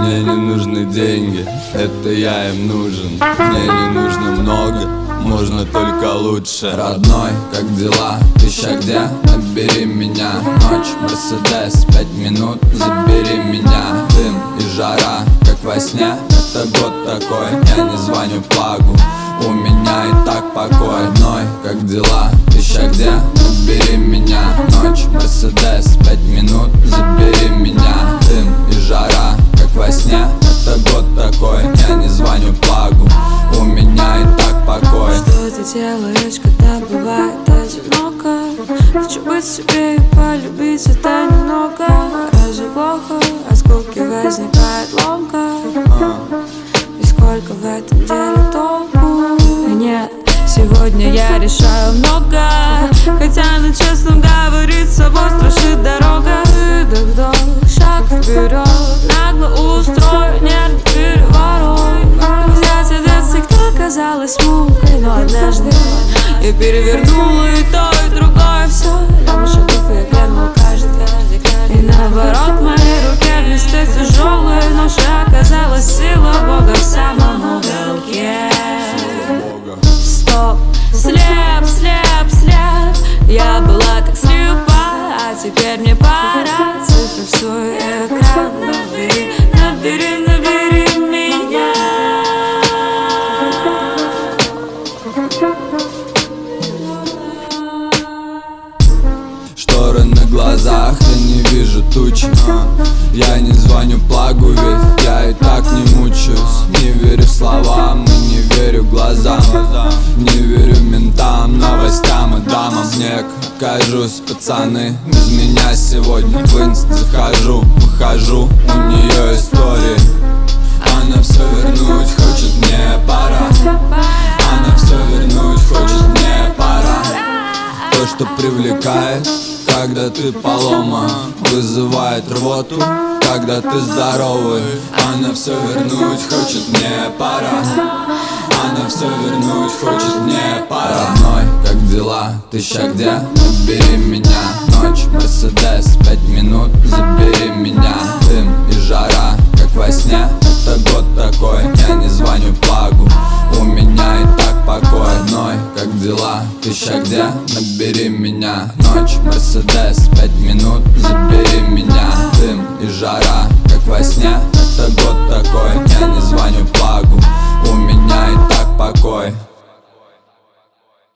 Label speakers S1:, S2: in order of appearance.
S1: Мне не нужны деньги, это я им нужен. Мне не нужно много, можно только лучше. Родной, как дела? Ты ща где? Набери меня. Ночь, Мерседес, 5 минут, забери меня. Дым и жара, как во сне, это год такой. Я не звоню плагу, у меня и так покой. Родной, как дела? Ты ща где? Набери меня. Ночь, Мерседес, 5 минут, забери меня. Дым и жара, как во сне, это год такой. Я не звоню плагу, у меня и так покой.
S2: Что ты делаешь, когда бывает одиноко? Хочу быть себе и полюбить это немного. Разве плохо? От скуки возникает ломка. И сколько в этом деле толку? Нет, сегодня я решаю много. Хотя на честном говорить с собой страшит дорога. Вдох, шаг вперед, нагло устрою нервный переворот. Взять отец, кто казалось мукой, но однажды я перевернула и то, и другое все. Ляму шагов и я глянула каждый. И наоборот, в моей руке вместо тяжелой ноши оказалась сила Бога в самом уголке. Стоп, слеп, слеп, слеп. Я была так слепа, а теперь мне пора. Цифры в свой экран. Набери, набери, набери меня.
S1: Шторы на глазах, я не вижу тучи. Я не звоню плагу, ведь я и так не мучаюсь. Не верю словам и не верю глазам. Не верю ментам, новостям и дамам. Снег, кажусь, пацаны, без меня сегодня в инст захожу, выхожу, у нее истории. Она все вернуть хочет, мне пора. Она все вернуть хочет, мне пора. То, что привлекает, когда ты поломан, вызывает рвоту, когда ты здоровый. Она все вернуть хочет, мне пора. Она все вернуть хочет, мне пора. Родной, как дела? Ты ща где? Набери меня. Ночь, Мерседес, 5 минут, забери меня. Дым и жара, как во сне, это год такой. Я не звоню плагу, у меня и так покой. Родной, как дела? Ты ща где? Набери меня. Ночь, Мерседес, 5 минут, забери меня. Дым и жара, как во сне, это год такой. Я не звоню плагу, у меня и так покой.